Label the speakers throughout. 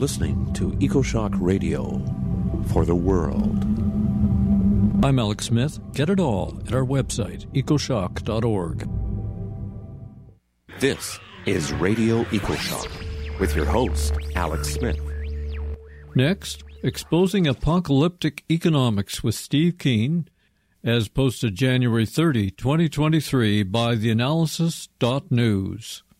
Speaker 1: Listening to EcoShock Radio for the world.
Speaker 2: I'm Alex Smith. Get it all at our website, ecoshock.org.
Speaker 1: This is Radio EcoShock with your host, Alex Smith.
Speaker 2: Next, Exposing Apocalyptic Economics with Steve Keen, as posted January 30, 2023 by theanalysis.news.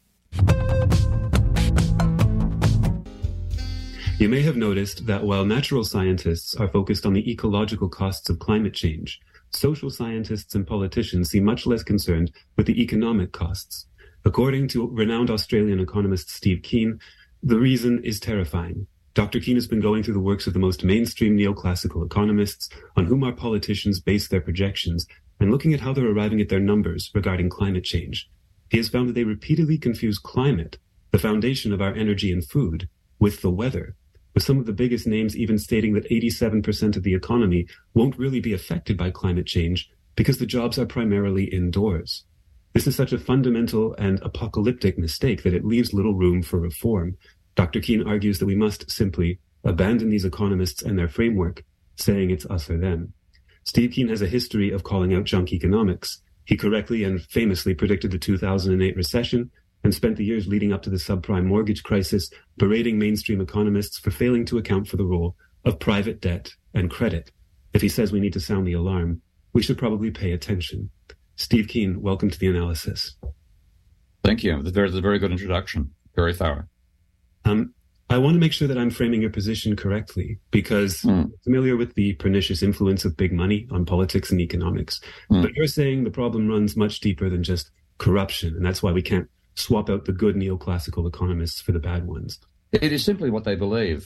Speaker 3: You may have noticed that while natural scientists are focused on the ecological costs of climate change, social scientists and politicians seem much less concerned with the economic costs. According to renowned Australian economist Steve Keen, the reason is terrifying. Dr. Keen has been going through the works of the most mainstream neoclassical economists on whom our politicians base their projections and looking at how they're arriving at their numbers regarding climate change. He has found that they repeatedly confuse climate, the foundation of our energy and food, with the weather, with some of the biggest names even stating that 87% of the economy won't really be affected by climate change because the jobs are primarily indoors. This is such a fundamental and apocalyptic mistake that it leaves little room for reform. Dr. Keen argues that we must simply abandon these economists and their framework, saying it's us or them. Steve Keen has a history of calling out junk economics. He correctly and famously predicted the 2008 recession and spent the years leading up to the subprime mortgage crisis berating mainstream economists for failing to account for the role of private debt and credit. If he says we need to sound the alarm, we should probably pay attention. Steve Keen, welcome to The Analysis.
Speaker 4: Thank you. There's a very good introduction. Very thorough.
Speaker 3: I want to make sure that I'm framing your position correctly because I'm familiar with the pernicious influence of big money on politics and economics. But you're saying the problem runs much deeper than just corruption, and that's why we can't swap out the good neoclassical economists for the bad ones.
Speaker 4: It is simply what they believe.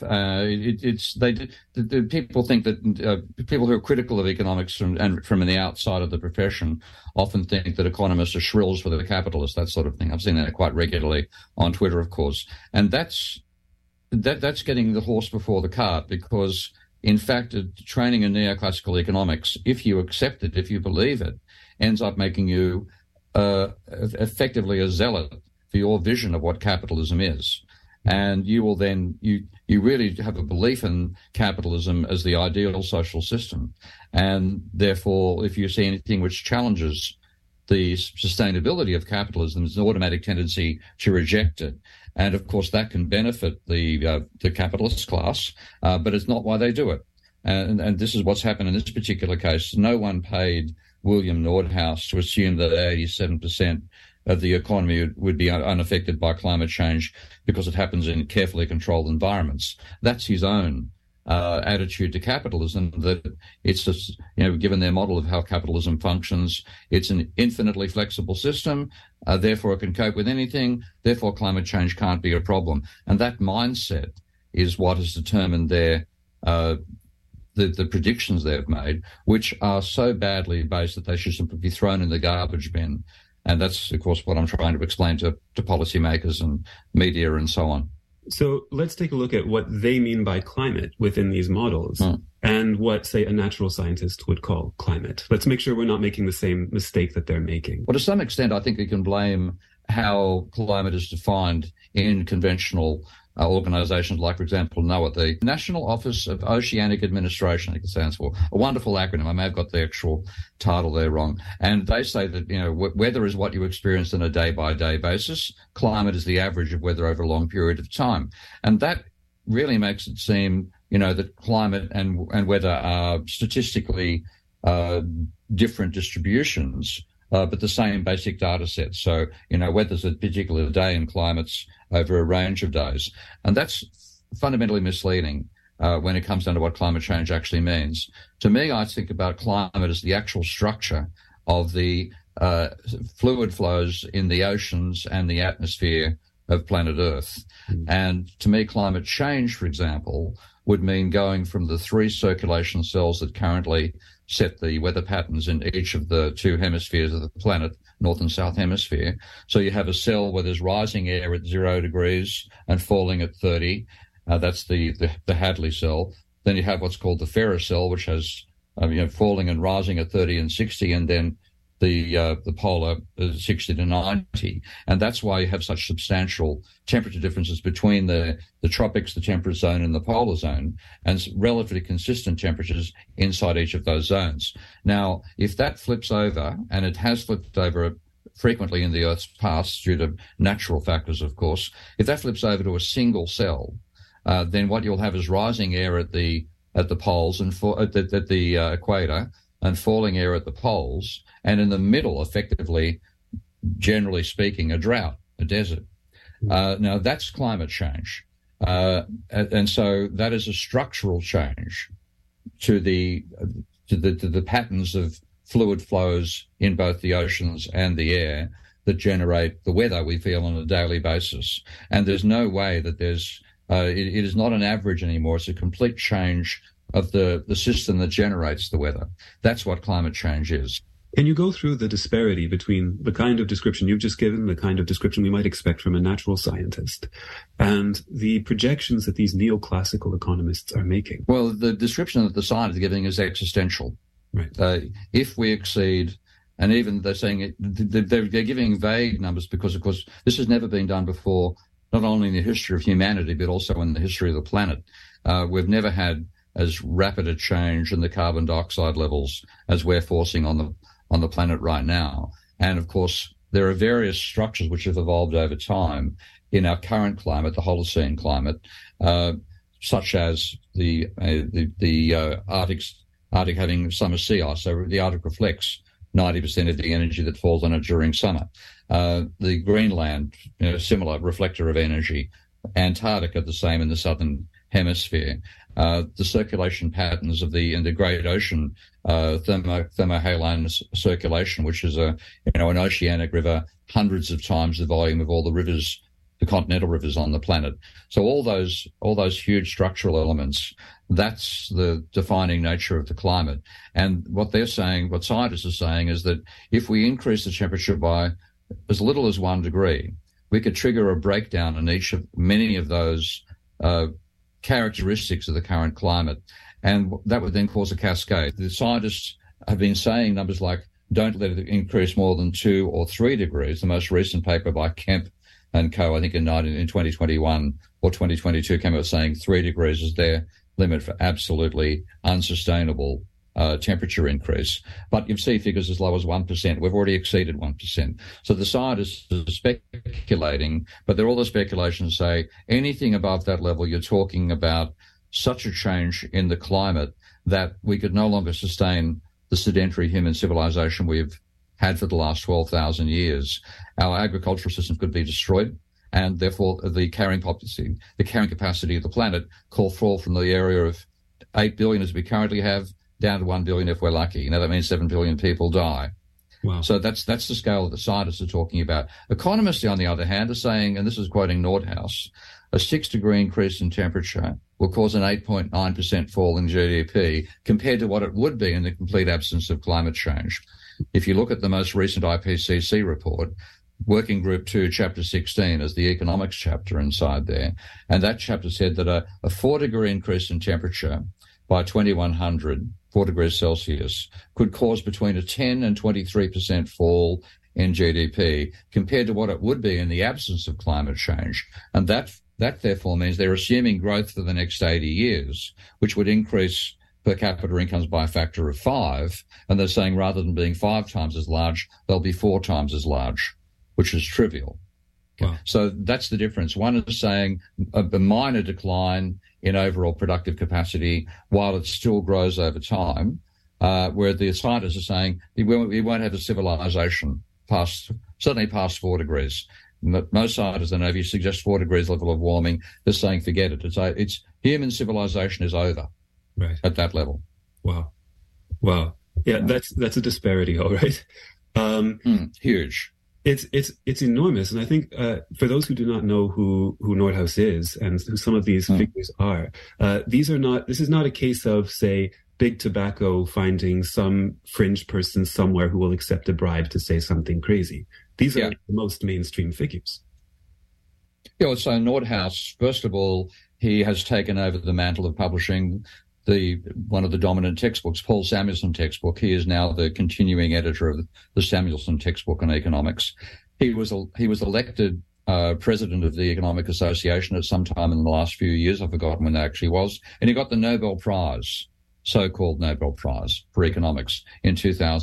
Speaker 4: People think that people who are critical of economics from the outside of the profession often think that economists are shrills for the capitalists, that sort of thing. I've seen that quite regularly on Twitter, of course, and that's getting the horse before the cart because, in fact, training in neoclassical economics, if you accept it, if you believe it, ends up making you effectively a zealot for your vision of what capitalism is. And you will then, you really have a belief in capitalism as the ideal social system. And therefore, if you see anything which challenges the sustainability of capitalism, there's an automatic tendency to reject it. And of course, that can benefit the capitalist class, but it's not why they do it. And this is what's happened in this particular case. No one paid William Nordhaus to assume that 87% of the economy would be unaffected by climate change because it happens in carefully controlled environments. That's his own attitude to capitalism, that it's just, given their model of how capitalism functions, it's an infinitely flexible system, therefore it can cope with anything, therefore climate change can't be a problem. And that mindset is what has determined their the predictions they've made, which are so badly based that they should simply be thrown in the garbage bin. And that's, of course, what I'm trying to explain to policymakers and media and so on.
Speaker 3: So let's take a look at what they mean by climate within these models and what, say, a natural scientist would call climate. Let's make sure we're not making the same mistake that they're making.
Speaker 4: Well, to some extent, I think we can blame how climate is defined in conventional organizations like, for example, NOAA, the National Office of Oceanic Administration, I think it stands for, a wonderful acronym. I may have got the actual title there wrong. And they say that, weather is what you experience on a day-by-day basis. Climate is the average of weather over a long period of time. And that really makes it seem, that climate and weather are statistically different distributions, but the same basic data set. So, weather's a particular day and climate's over a range of days. And that's fundamentally misleading when it comes down to what climate change actually means. To me, I think about climate as the actual structure of the fluid flows in the oceans and the atmosphere of planet Earth. And to me, climate change, for example, would mean going from the 3 circulation cells that currently set the weather patterns in each of the 2 hemispheres of the planet, North and South Hemisphere. So you have a cell where there's rising air at 0 degrees and falling at 30. That's the Hadley cell. Then you have what's called the Ferris cell, which has falling and rising at 30 and 60, and then the polar 60 to 90. And that's why you have such substantial temperature differences between the tropics, the temperate zone, and the polar zone, and relatively consistent temperatures inside each of those zones. Now, if that flips over, and it has flipped over frequently in the Earth's past due to natural factors, of course, if that flips over to a single cell, then what you'll have is rising air at the poles and at the equator, and falling air at the poles, and in the middle, effectively, generally speaking, a drought, a desert. Now that's climate change, and so that is a structural change to the patterns of fluid flows in both the oceans and the air that generate the weather we feel on a daily basis. And there's no way that it is not an average anymore. It's a complete change of the system that generates the weather. That's what climate change is.
Speaker 3: Can you go through the disparity between the kind of description you've just given, the kind of description we might expect from a natural scientist, and the projections that these neoclassical economists are making?
Speaker 4: Well, the description that the scientists are giving is existential.
Speaker 3: Right.
Speaker 4: If we exceed, and even they're saying they're giving vague numbers because, of course, this has never been done before, not only in the history of humanity, but also in the history of the planet. We've never had as rapid a change in the carbon dioxide levels as we're forcing on the planet right now. And of course, there are various structures which have evolved over time in our current climate, the Holocene climate, such as the Arctic having summer sea ice. So the Arctic reflects 90% of the energy that falls on it during summer. The Greenland, similar reflector of energy. Antarctica, the same in the southern hemisphere. The circulation patterns in the Great Ocean, thermohaline circulation, which is an oceanic river, hundreds of times the volume of all the rivers, the continental rivers on the planet. So all those huge structural elements, that's the defining nature of the climate. And what scientists are saying is that if we increase the temperature by as little as 1 degree, we could trigger a breakdown in many of those characteristics of the current climate, and that would then cause a cascade. The scientists have been saying numbers like, don't let it increase more than 2 or 3 degrees. The most recent paper by Kemp and co, I think in 2021 or 2022, came out saying 3 degrees is their limit for absolutely unsustainable temperature increase. But you see figures as low as 1%. We've already exceeded 1%. So the scientists are speculating, but all the speculations say anything above that level, you're talking about such a change in the climate that we could no longer sustain the sedentary human civilization we've had for the last 12,000 years. Our agricultural systems could be destroyed, and therefore the carrying capacity of the planet could fall from the area of 8 billion as we currently have down to 1 billion if we're lucky. That means 7 billion people die.
Speaker 3: Wow.
Speaker 4: So that's the scale that the scientists are talking about. Economists, on the other hand, are saying, and this is quoting Nordhaus, a 6-degree increase in temperature will cause an 8.9% fall in GDP compared to what it would be in the complete absence of climate change. If you look at the most recent IPCC report, Working Group 2, Chapter 16, is the economics chapter inside there, and that chapter said that a 4-degree increase in temperature by 2100, 4 degrees Celsius, could cause between a 10 and 23% fall in GDP compared to what it would be in the absence of climate change. And that therefore means they're assuming growth for the next 80 years, which would increase per capita incomes by a factor of 5. And they're saying rather than being 5 times as large, they'll be 4 times as large, which is trivial.
Speaker 3: Wow.
Speaker 4: So that's the difference. One is saying a minor decline in overall productive capacity while it still grows over time, where the scientists are saying we won't have a civilization certainly past 4 degrees. Most scientists, I know, if you suggest 4 degrees level of warming, they're saying forget it. It's human civilization is over at that level.
Speaker 3: Wow. Yeah, that's a disparity, all right.
Speaker 4: Huge.
Speaker 3: It's enormous, and I think for those who do not know who Nordhaus is and who some of these figures are, this is not a case of, say, big tobacco finding some fringe person somewhere who will accept a bribe to say something crazy. These are the most mainstream figures.
Speaker 4: Yeah, so Nordhaus, first of all, he has taken over the mantle of publishing one of the dominant textbooks, Paul Samuelson textbook. He is now the continuing editor of the Samuelson textbook on economics. He was elected president of the Economic Association at some time in the last few years. I've forgotten when that actually was. And he got the Nobel Prize, so-called Nobel Prize for economics in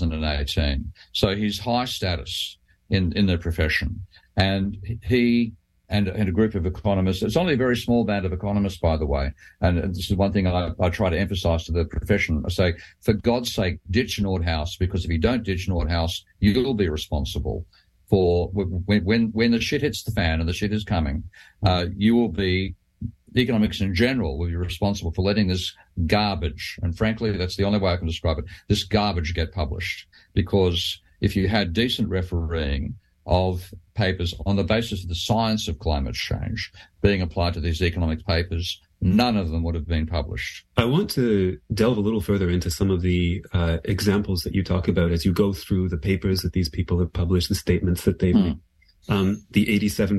Speaker 4: 2018. So he's high status in the profession. And he and a group of economists, it's only a very small band of economists, by the way, and this is one thing I try to emphasize to the profession. I say, for God's sake, ditch Nordhaus, because if you don't ditch Nordhaus, you'll be responsible for when the shit hits the fan, and the shit is coming. You will be, economics in general will be responsible for letting this garbage, and frankly, that's the only way I can describe it, this garbage get published. Because if you had decent refereeing of papers on the basis of the science of climate change being applied to these economic papers, none of them would have been published.
Speaker 3: I want to delve a little further into some of the examples that you talk about as you go through the papers that these people have published, the statements that they've made. The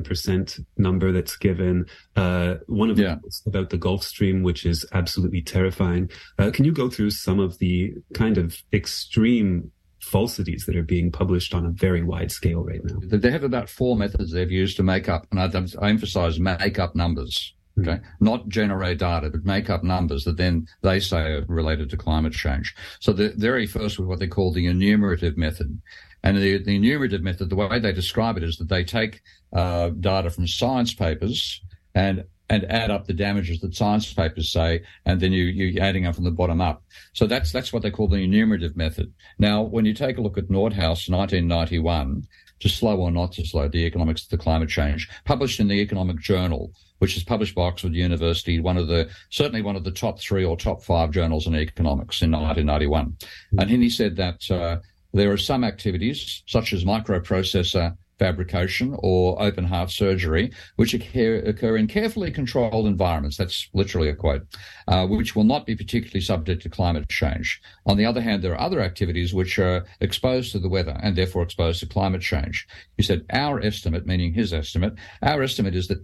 Speaker 3: 87% number that's given, one of them is about the Gulf Stream, which is absolutely terrifying. Can you go through some of the kind of extreme falsities that are being published on a very wide scale right now?
Speaker 4: They have about 4 methods they've used to make up, and I emphasize make up numbers, okay? Not generate data, but make up numbers that then they say are related to climate change. So the very first was what they call the enumerative method. And the enumerative method, the way they describe it is that they take data from science papers and add up the damages that science papers say, and then you're adding up from the bottom up. So that's what they call the enumerative method. Now, when you take a look at Nordhaus, 1991, to slow or not to slow, the economics of the climate change, published in the Economic Journal, which is published by Oxford University, certainly one of the top 3 or top 5 journals in economics in 1991. And he said that there are some activities, such as microprocessor fabrication or open heart surgery, which occur in carefully controlled environments. That's literally a quote, which will not be particularly subject to climate change. On the other hand, there are other activities which are exposed to the weather and therefore exposed to climate change. He said, our estimate, meaning his estimate, our estimate is that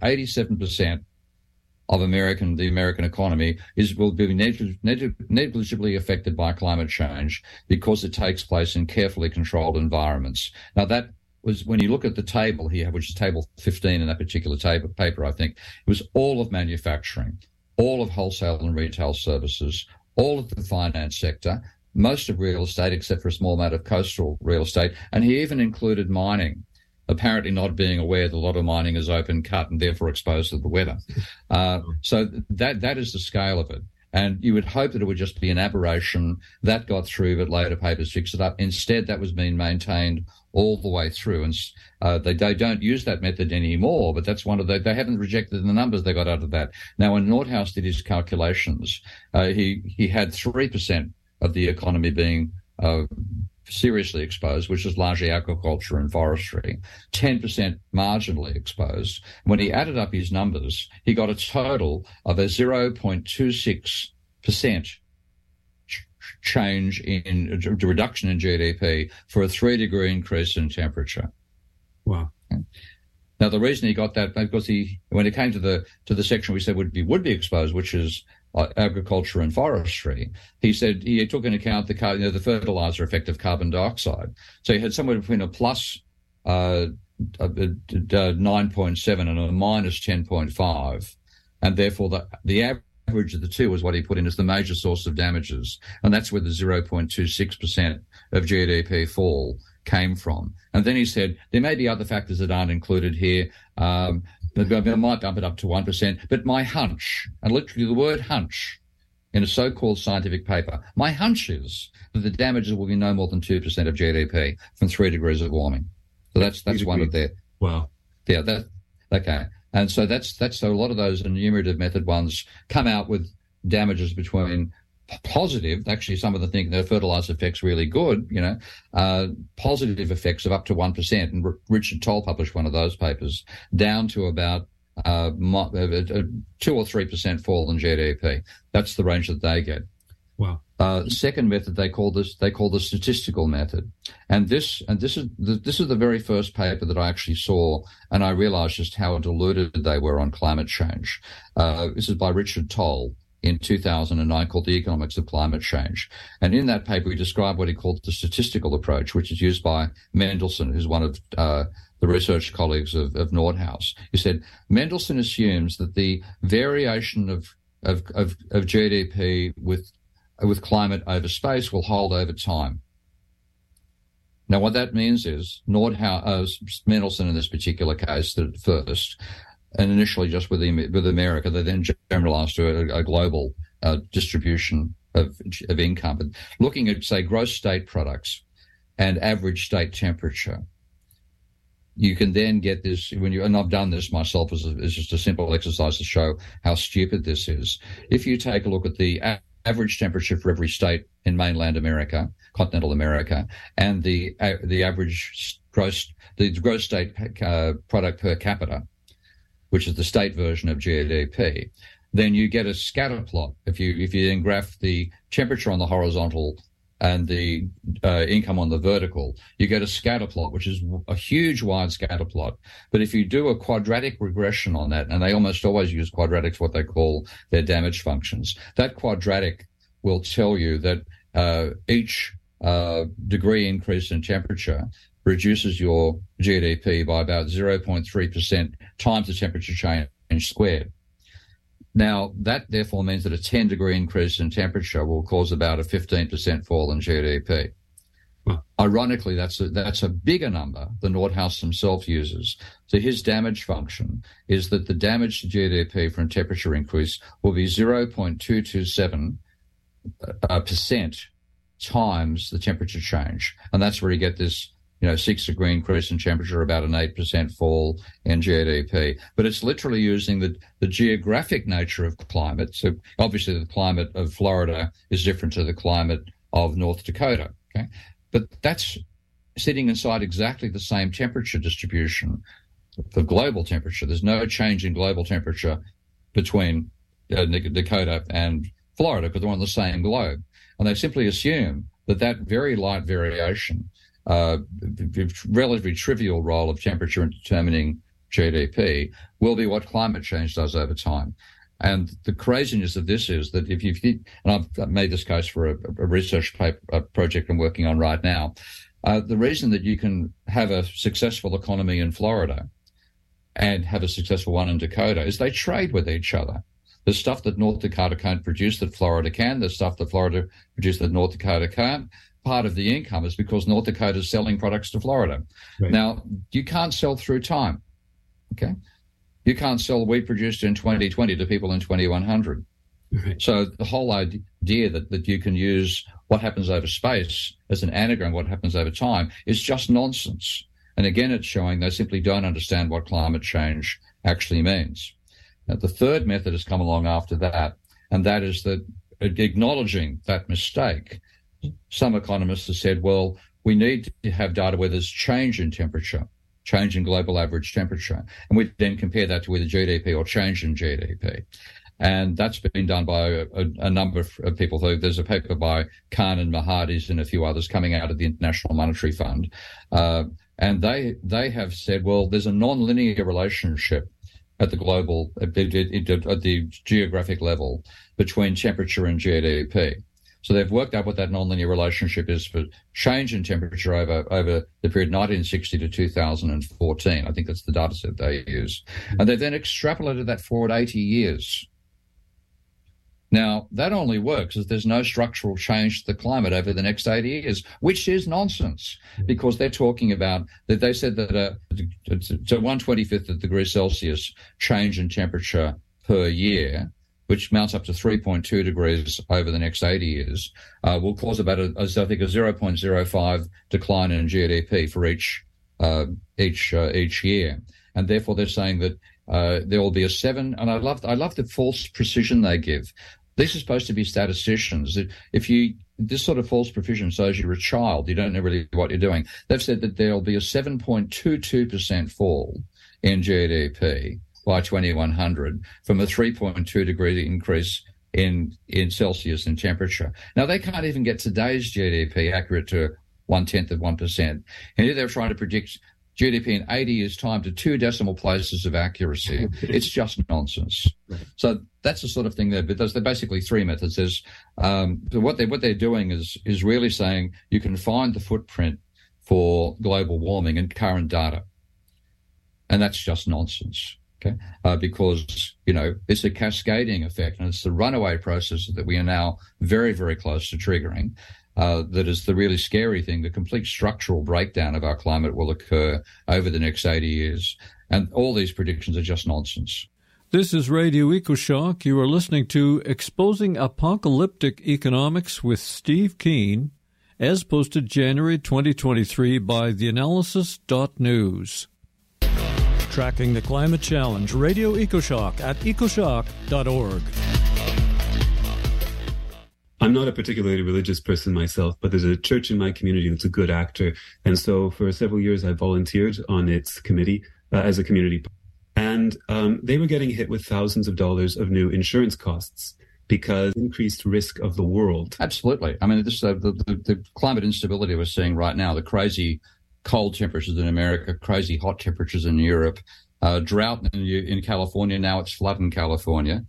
Speaker 4: 87% of the American economy will be negligibly affected by climate change because it takes place in carefully controlled environments. Now, that was, when you look at the table here, which is table 15 in that particular paper, I think, it was all of manufacturing, all of wholesale and retail services, all of the finance sector, most of real estate, except for a small amount of coastal real estate, and he even included mining, apparently not being aware that a lot of mining is open cut and therefore exposed to the weather. So that is the scale of it. And you would hope that it would just be an aberration that got through, but later papers fixed it up. Instead, that was being maintained all the way through. And they don't use that method anymore, but that's they haven't rejected the numbers they got out of that. Now, when Nordhaus did his calculations, he had 3% of the economy being seriously exposed, which is largely agriculture and forestry, 10% marginally exposed. When he added up his numbers, he got a total of a 0.26% change in reduction in GDP for a 3-degree increase in temperature.
Speaker 3: Wow.
Speaker 4: Okay. Now, the reason he got that, because when it came to the section we said would be exposed, which is agriculture and forestry, he said he took into account the fertilizer effect of carbon dioxide. So he had somewhere between a plus 9.7 and a minus 10.5, and therefore the average of the two was what he put in as the major source of damages, and that's where the 0.26% of GDP fall came from. And then he said there may be other factors that aren't included here. I might bump it up to 1%, but my hunch, and literally the word hunch in a so-called scientific paper, my hunch is that the damages will be no more than 2% of GDP from 3 degrees of warming. So that's one of their...
Speaker 3: Wow.
Speaker 4: Yeah, okay. And so so a lot of those enumerative method ones come out with damages between positive, actually some of them think the fertilizer effect's really good, positive effects of up to 1%. And Richard Toll published one of those papers, down to about 2 or 3% fall in GDP. That's the range that they get.
Speaker 3: Wow.
Speaker 4: Second method they call the statistical method, and this is the very first paper that I actually saw, and I realized just how deluded they were on climate change. This is by Richard Toll. in 2009 called The Economics of Climate Change. And in that paper, he described what he called the statistical approach, which is used by Mendelsohn, who's one of the research colleagues of Nordhaus. He said, Mendelsohn assumes that the variation of GDP with climate over space will hold over time. Now, what that means is Mendelsohn in this particular case did it first, and initially just with America, they then generalized to a global distribution of income. But looking at, say, gross state products and average state temperature, you can then get this, and I've done this myself as just a simple exercise to show how stupid this is. If you take a look at the average temperature for every state in mainland America, continental America, and the average gross state product per capita, which is the state version of GDP, then you get a scatter plot. If you then graph the temperature on the horizontal and the income on the vertical, you get a scatter plot, which is a huge wide scatter plot. But if you do a quadratic regression on that, and they almost always use quadratics, what they call their damage functions, that quadratic will tell you that each degree increase in temperature reduces your GDP by about 0.3% times the temperature change squared. Now, that therefore means that a 10-degree increase in temperature will cause about a 15% fall in GDP.
Speaker 3: Wow.
Speaker 4: Ironically, that's a bigger number than Nordhaus himself uses. So his damage function is that the damage to GDP from temperature increase will be 0.227% times the temperature change. And that's where you get this 6-degree increase in temperature, about an 8% fall in GDP. But it's literally using the geographic nature of climate. So obviously the climate of Florida is different to the climate of North Dakota. Okay, but that's sitting inside exactly the same temperature distribution for global temperature. There's no change in global temperature between Dakota and Florida because they're on the same globe. And they simply assume that very light variation, relatively trivial role of temperature in determining GDP, will be what climate change does over time. And the craziness of this is that if you, and I've made this case for a research paper, project I'm working on right now, the reason that you can have a successful economy in Florida and have a successful one in Dakota is they trade with each other. There's stuff that North Dakota can't produce that Florida can. There's stuff that Florida produces that North Dakota can't. Part of the income is because North Dakota is selling products to Florida. Right. Now, you can't sell through time, okay? You can't sell wheat produced in 2020 to people in 2100. Right. So the whole idea that you can use what happens over space as an anagram, what happens over time, is just nonsense. And again, it's showing they simply don't understand what climate change actually means. Now, the third method has come along after that, and that is that acknowledging that mistake, some economists have said, well, we need to have data where there's change in temperature, change in global average temperature, and we then compare that to either GDP or change in GDP. And that's been done by a number of people. There's a paper by Khan and Mahadis and a few others coming out of the International Monetary Fund. And they have said, well, there's a non-linear relationship at the global, at the geographic level between temperature and GDP. So they've worked out what that nonlinear relationship is for change in temperature over the period 1960 to 2014. I think that's the data set they use. And they've then extrapolated that forward 80 years. Now, that only works if there's no structural change to the climate over the next 80 years, which is nonsense, because they're talking about that they said that so 1/25th of degree Celsius change in temperature per year, which mounts up to 3.2 degrees over the next 80 years, will cause about a 0.05 decline in GDP for each year. And therefore they're saying that there will be a 7, and I love the false precision they give. These are supposed to be statisticians. This sort of false precision shows you're a child. You don't know really what you're doing. They've said that there'll be a 7.22% fall in GDP by 2100 from a 3.2 degree increase in Celsius in temperature. Now, they can't even get today's GDP accurate to 1/10 of 1%. And here they're trying to predict GDP in 80 years' time to 2 decimal places of accuracy. It's just nonsense. So that's the sort of thing there. But there's basically three methods. There's what they're doing is really saying you can find the footprint for global warming in current data, and that's just nonsense. Okay, because it's a cascading effect, and it's the runaway process that we are now very, very close to triggering. That is the really scary thing. The complete structural breakdown of our climate will occur over the next 80 years, and all these predictions are just nonsense.
Speaker 2: This is Radio EcoShock. You are listening to Exposing Apocalyptic Economics with Steve Keen, as posted January 2023 by theanalysis.news. Tracking the Climate Challenge, Radio EcoShock at ecoshock.org.
Speaker 3: I'm not a particularly religious person myself, but there's a church in my community that's a good actor. And so for several years, I volunteered on its committee as a community. And they were getting hit with thousands of dollars of new insurance costs because increased risk of the world.
Speaker 4: Absolutely. I mean, this the climate instability we're seeing right now, the crazy cold temperatures in America, crazy hot temperatures in Europe, drought in California. Now it's flood in California.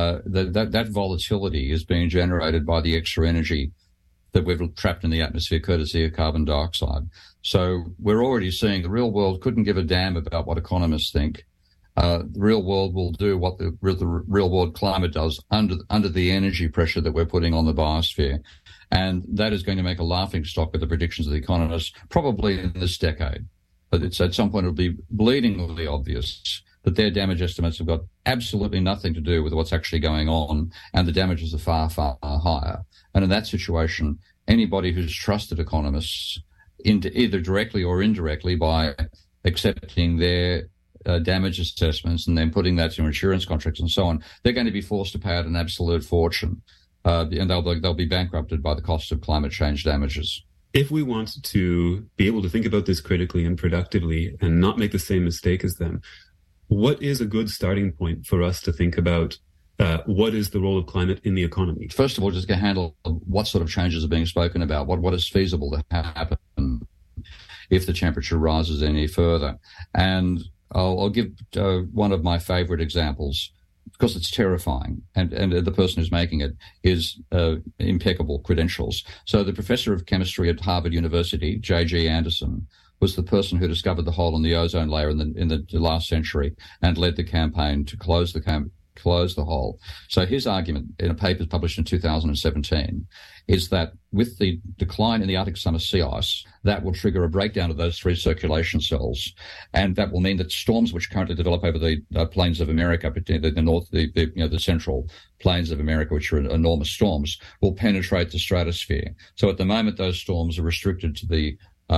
Speaker 4: That volatility is being generated by the extra energy that we've trapped in the atmosphere courtesy of carbon dioxide. So we're already seeing the real world couldn't give a damn about what economists think. The real world will do what the real world climate does under the energy pressure that we're putting on the biosphere. And that is going to make a laughing stock of the predictions of the economists, probably in this decade. But it's at some point it'll be bleedingly obvious that their damage estimates have got absolutely nothing to do with what's actually going on, and the damages are far, far higher. And in that situation, anybody who's trusted economists, either directly or indirectly by accepting their damage assessments and then putting that to insurance contracts and so on, they're going to be forced to pay out an absolute fortune, and they'll be bankrupted by the cost of climate change damages.
Speaker 3: If we want to be able to think about this critically and productively and not make the same mistake as them, what is a good starting point for us to think about what is the role of climate in the economy?
Speaker 4: First of all, just to handle what sort of changes are being spoken about, what is feasible to happen if the temperature rises any further. And I'll give one of my favorite examples, because it's terrifying, and the person who's making it is impeccable credentials. So the professor of chemistry at Harvard University, J.G. Anderson, was the person who discovered the hole in the ozone layer in the last century and led the campaign to close the hole. So his argument in a paper published in 2017 is that with the decline in the Arctic summer sea ice, that will trigger a breakdown of those three circulation cells, and that will mean that storms which currently develop over the plains of America, particularly the north, the central plains of America, which are enormous storms, will penetrate the stratosphere. So at the moment, those storms are restricted to the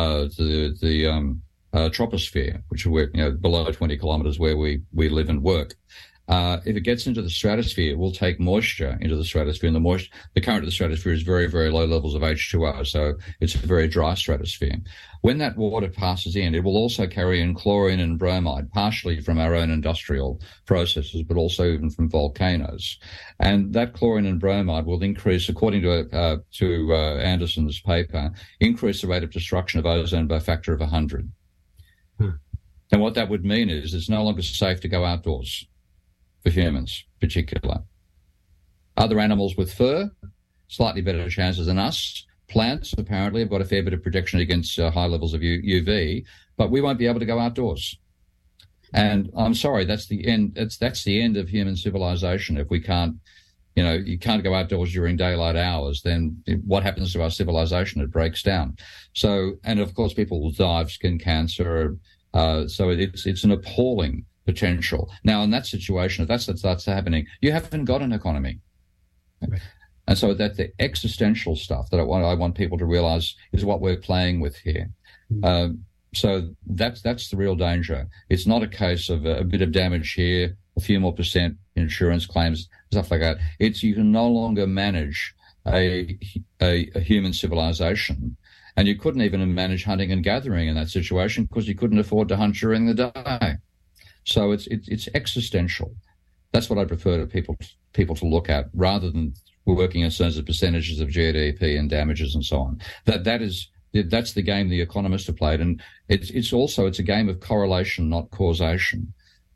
Speaker 4: troposphere, which are below 20 kilometers where we live and work. If it gets into the stratosphere, it will take moisture into the stratosphere, and the current of the stratosphere is very, very low levels of H2O, so it's a very dry stratosphere. When that water passes in, it will also carry in chlorine and bromide, partially from our own industrial processes, but also even from volcanoes. And that chlorine and bromide will increase, according to Anderson's paper, increase the rate of destruction of ozone by a factor of 100. And what that would mean is it's no longer safe to go outdoors, for humans in particular. Other animals with fur, slightly better chances than us. Plants, apparently, have got a fair bit of protection against high levels of UV, but we won't be able to go outdoors. And I'm sorry, that's the end. That's the end of human civilization. If we can't, you can't go outdoors during daylight hours, then what happens to our civilization? It breaks down. So, and of course, people will die of skin cancer. So it's an appalling potential. Now, in that situation, if that's happening, you haven't got an economy. Right. And so that the existential stuff that I want people to realize is what we're playing with here. Mm-hmm. So that's the real danger. It's not a case of a bit of damage here, a few more percent insurance claims, stuff like that. It's you can no longer manage a human civilization. And you couldn't even manage hunting and gathering in that situation because you couldn't afford to hunt during the day. So it's existential. That's what I prefer to people to look at, rather than working in terms of percentages of GDP and damages and so on. That's the game the economists have played, and it's a game of correlation, not causation.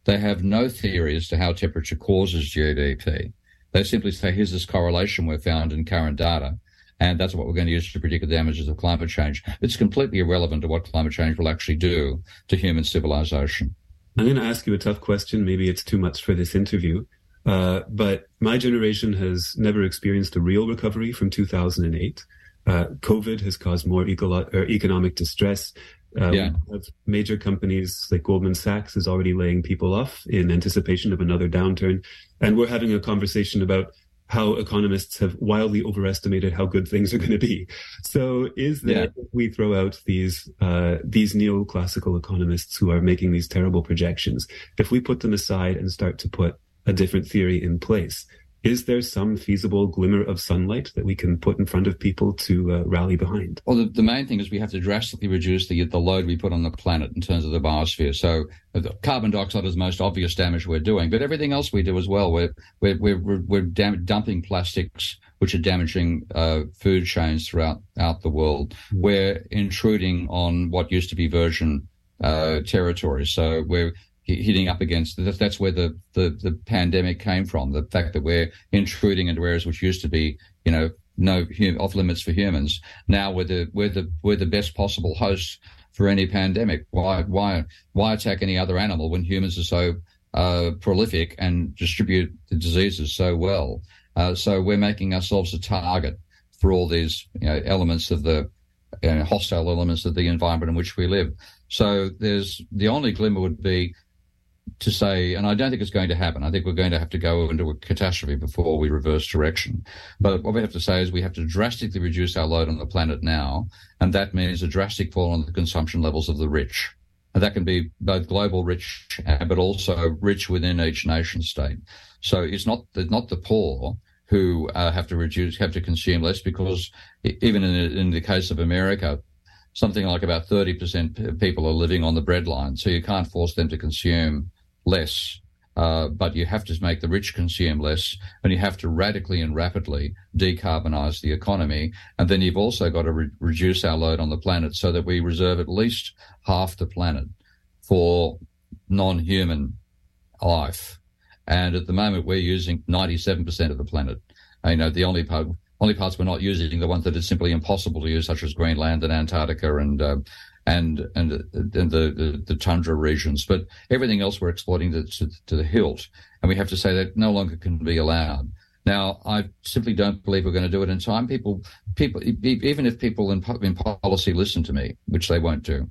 Speaker 4: They have no theory as to how temperature causes GDP. They simply say, here's this correlation we've found in current data, and that's what we're going to use to predict the damages of climate change. It's completely irrelevant to what climate change will actually do to human civilization.
Speaker 3: I'm going to ask you a tough question. Maybe it's too much for this interview, but my generation has never experienced a real recovery from 2008. COVID has caused more economic distress. We have major companies like Goldman Sachs is already laying people off in anticipation of another downturn. And we're having a conversation about how economists have wildly overestimated how good things are going to be. So is there, if we throw out these neoclassical economists who are making these terrible projections, if we put them aside and start to put a different theory in place, is there some feasible glimmer of sunlight that we can put in front of people to rally behind?
Speaker 4: Well, the main thing is we have to drastically reduce the load we put on the planet in terms of the biosphere. So carbon dioxide is the most obvious damage we're doing, but everything else we do as well. We're dumping plastics, which are damaging food chains throughout the world. We're intruding on what used to be virgin territory. So we're hitting up against that's where the pandemic came from. The fact that we're intruding into areas which used to be, off limits for humans. Now we're the best possible host for any pandemic. Why attack any other animal when humans are so prolific and distribute the diseases so well? So we're making ourselves a target for all these elements of the hostile elements of the environment in which we live. So the only glimmer would be to say, and I don't think it's going to happen. I think we're going to have to go into a catastrophe before we reverse direction. But what we have to say is we have to drastically reduce our load on the planet now, and that means a drastic fall on the consumption levels of the rich. And that can be both global rich, but also rich within each nation state. So it's not the poor who have to consume less, because even in the case of America, something like about 30% of people are living on the breadline. So you can't force them to consume less, but you have to make the rich consume less, and you have to radically and rapidly decarbonize the economy. And then you've also got to reduce our load on the planet so that we reserve at least half the planet for non-human life. And at the moment, we're using 97% of the planet. The only parts we're not using, the ones that it's simply impossible to use, such as Greenland and Antarctica and the tundra regions. But everything else we're exploiting to the hilt, and we have to say that no longer can be allowed. Now, I simply don't believe we're going to do it in time. People, even if people in policy listen to me, which they won't do,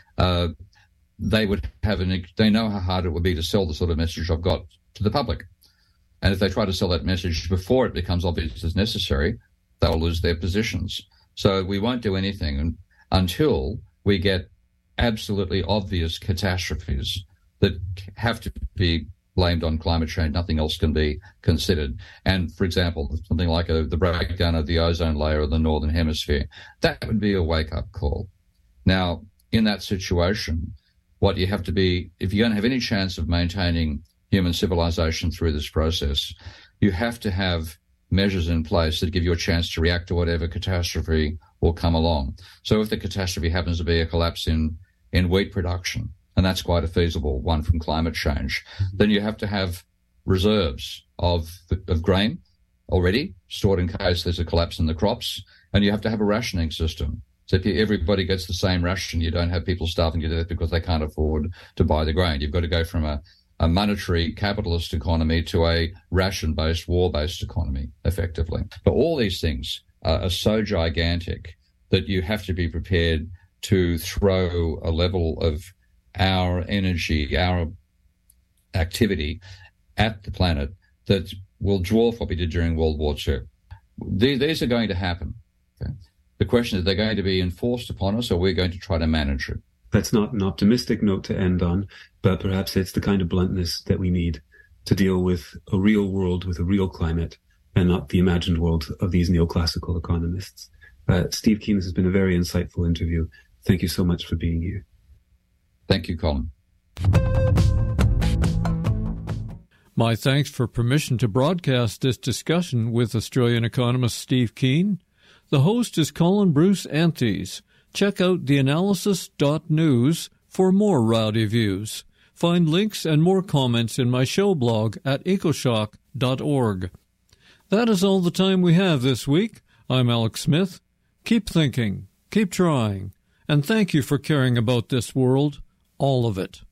Speaker 4: they know how hard it would be to sell the sort of message I've got to the public. And if they try to sell that message before it becomes obvious as necessary, they'll lose their positions. So we won't do anything until we get absolutely obvious catastrophes that have to be blamed on climate change. Nothing else can be considered. And, for example, something like the breakdown of the ozone layer of the northern hemisphere, that would be a wake-up call. Now, in that situation, what you have to be, if you're going to have any chance of maintaining human civilization through this process, you have to have measures in place that give you a chance to react to whatever catastrophe will come along. So if the catastrophe happens to be a collapse in wheat production, and that's quite a feasible one from climate change, then you have to have reserves of grain already stored in case there's a collapse in the crops, and you have to have a rationing system. So if everybody gets the same ration, you don't have people starving to death because they can't afford to buy the grain. You've got to go from a monetary capitalist economy to a ration-based, war-based economy, effectively. But all these things are so gigantic that you have to be prepared to throw a level of our energy, our activity at the planet that will dwarf what we did during World War II. These are going to happen. Okay? The question is, they're going to be enforced upon us, or we're going to try to manage it.
Speaker 3: That's not an optimistic note to end on, but perhaps it's the kind of bluntness that we need to deal with a real world with a real climate and not the imagined world of these neoclassical economists. Steve Keen, this has been a very insightful interview. Thank you so much for being here.
Speaker 4: Thank you, Colin.
Speaker 2: My thanks for permission to broadcast this discussion with Australian economist Steve Keen. The host is Colin Bruce Anthes. Check out theanalysis.news for more rowdy views. Find links and more comments in my show blog at ecoshock.org. That is all the time we have this week. I'm Alex Smith. Keep thinking, keep trying, and thank you for caring about this world, all of it.